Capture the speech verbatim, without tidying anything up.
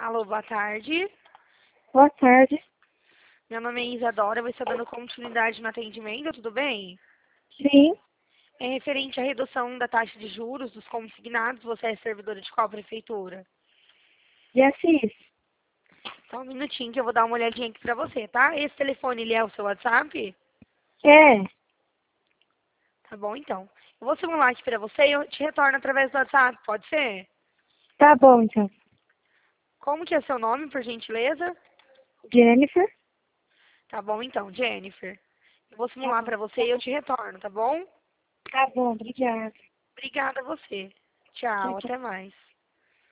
Alô, boa tarde. Boa tarde. Meu nome é Isadora, eu vou estar dando continuidade no atendimento, tudo bem? Sim, É referente à redução da taxa de juros dos consignados, você é servidora de qual prefeitura? de Assis. Só um minutinho que eu vou dar uma olhadinha aqui pra você, tá? Esse telefone, ele é o seu WhatsApp? É, Tá bom, então. Eu vou simular aqui pra você e eu te retorno através do WhatsApp, pode ser? tá bom então. Como que é seu nome, por gentileza? Jennifer? Tá bom, então, Jennifer. Eu vou Tá simular bom. pra você e eu te retorno, tá bom? Tá bom, obrigada. Obrigada a você. Tchau, Tchau, tchau. até mais.